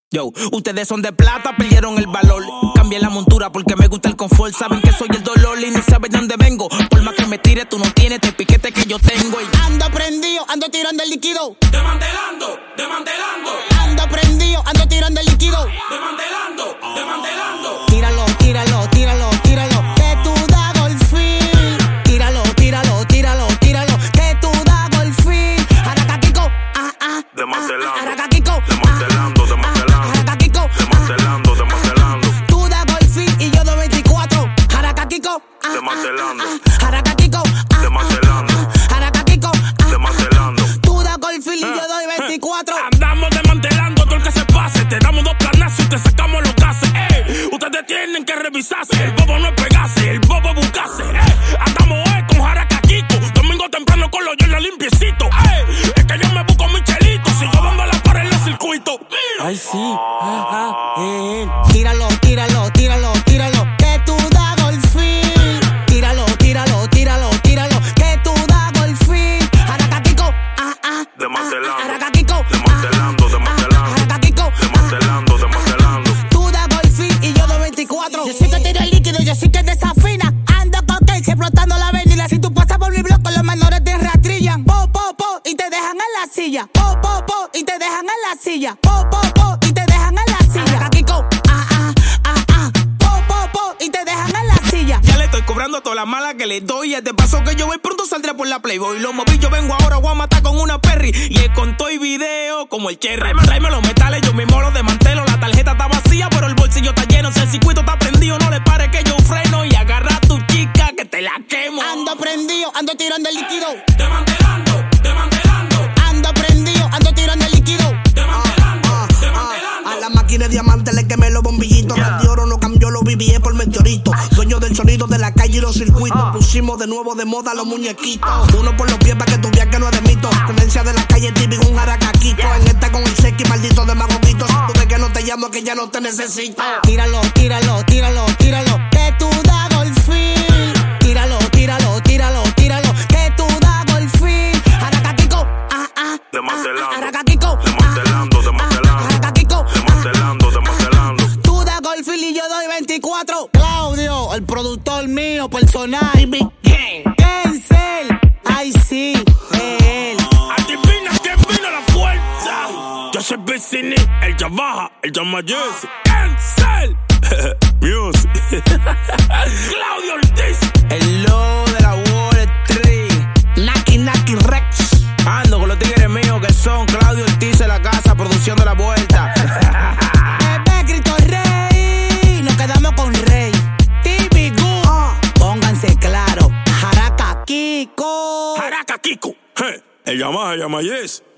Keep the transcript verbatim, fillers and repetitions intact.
Yo, ustedes son de plata, perdieron el valor. Cambié la montura porque me gusta el confort. Saben que soy el dolor y no saben de dónde vengo. Por más que me tire, tú no tienes este piquete que yo tengo. Y ando prendido, ando tirando el líquido. Desmantelando, desmantelando. Ando prendido, ando tirando el líquido. Desmantelando, desmantelando. Tíralo, tíralo, tíralo, tíralo. Que tú da golfín. Tíralo, tíralo, tíralo, tíralo. Que tú da golfín. Aracaquico, ah, ah. Desmantelando. Aracaquico, Desmantelando, desmantelando. Aracaquico, Desmantelando, desmantelando. tú da golfín y yo doy veinticuatro. Aracaquico, Desmantelando. Aracaquico, Desmantelando. Aracaquico, Desmantelando. tú da golfín y yo doy veinticuatro. Andamos desmantelando todo el que se pase. Te damos dos planazos y te sacamos los gases. Eh. Ustedes tienen que revisarse. El bobo no es pegarse, el bobo buscarse. Eh. Andamos hoy con Jaracaquico. Domingo temprano con los yernos limpiecitos. Eh. Es que yo me busco mi chelito. Sigo dando la pared en el circuito. Mira. ay, sí. Ah, ah, eh, eh. Tíralo, tíralo, tíralo, tíralo. Que tú da golfín. Tíralo, tíralo, tíralo, tíralo. Que tú da golfín. Aracaquico, ah, ah. Desmantelando. Aracaquico, Desmantelando, desmantelando. Aracaquico, Desmantelando, desmantelando. tú da golfín y yo doy veinticuatro. Yo sí que tiro el líquido, yo sí que desafina. Ando con Casey explotando la avenida. Si tú pasas por mi bloque, los menores te rastrillan. Po, po, po, y te dejan en la silla. Po, po, po, y te dejan en la silla. Po, po, po, y te dejan en la silla. Aracaquico, ah, ah, ah, ah. Po, po, po, y te dejan en la silla. Ya le estoy cobrando toda la mala que le doy. Ya te pasó que yo voy pronto saldré por la Playboy. Lo moví, yo vengo ahora, voy a matar con una Perry. Y él con todo y video como el Cherry. Tráeme los metales, yo mismo los desmantelo. La tarjeta está vacía, pero el bolsillo está lleno. Si el circuito está prendido, no le pare que yo freno. Y agarra a tu chica que te la quemo. Ando prendido, ando tirando el líquido. Desmantelando, desmantelando. Ando prendido, ando tirando el líquido. Desmantelando, desmantelando. A la máquina de diamante le quemé los bombillitos. Yeah. De oro no cambió, lo vivié por meteorito. Dueño del sonido de la calle y los circuitos. Pusimos de nuevo de moda los muñequitos. Uno por los pies para que tú veas que no es de mito. Tendencia de la calle típico, un jaracaquito. En esta con el sequi, maldito demagoguito. Si tú ves que no te llamo, que ya no te necesito. Tíralo, tíralo, tíralo, tíralo. Que tú da golfín. Tíralo, tíralo, tíralo, tíralo. Que tú da golfín. Aracaquico, ah, ah. Desmantelando. Aracaquico, Desmantelando, desmantelando. Aracaquico, Desmantelando, desmantelando. tú da golfín y yo doy veinticuatro. Claudio, el productor mío personal. Cancel, ay sí, él. Adivina quién vino a la fuerza. Yo soy Vicini, el ya baja, el ya mayese. Cancel. Music. Claudio Ortiz. El lobo de la Wall Street. Naki Naki Rex. Ando con los tigres míos que son Claudio Ortiz en la casa, producción de la vuelta. Bebé Cristo Rey, nos quedamos con Rey. T V Good, pónganse claro. Jaracaquico. Jaracaquico. El Yamaha, Yamayes.